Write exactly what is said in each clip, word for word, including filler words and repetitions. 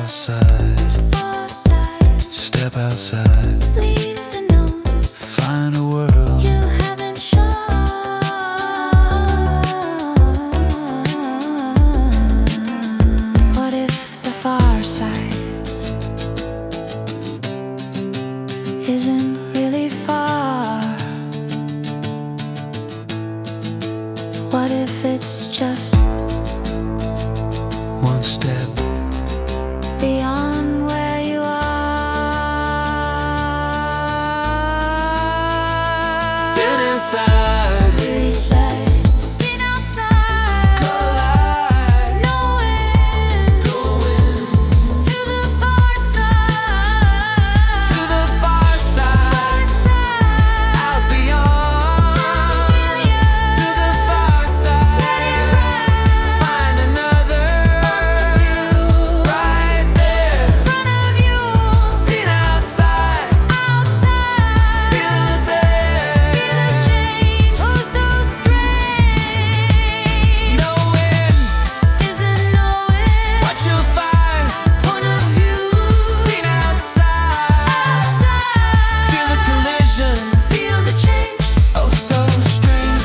side, step outside, leave the known, find a world you haven't shown. What if the far side isn't really far? What if it's just one step beyond where you are? been inside, Reset, seen outside, collide, knowing, going to the far side, to the far far side, side, out beyond, million, to the far side, find another right there, in front of you, seen outside, outside, feel the same. feel the change, oh so strange. Knowing Isn't knowing, what you'll find, point of view, seen outside, outside, feel the collision, feel the change. oh so strange.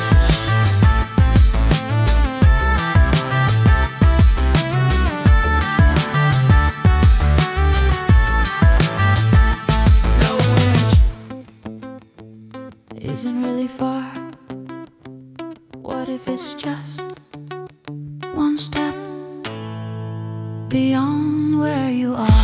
Knowing Isn't really far. What if it's just one step beyond where you are?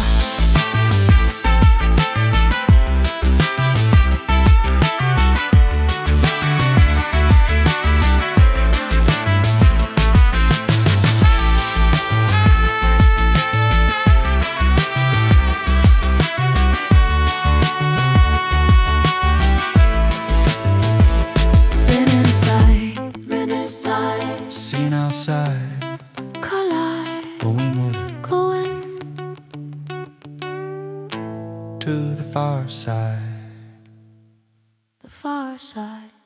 Been inside, been inside, seen outside, collide, going with going to the far side. the far side.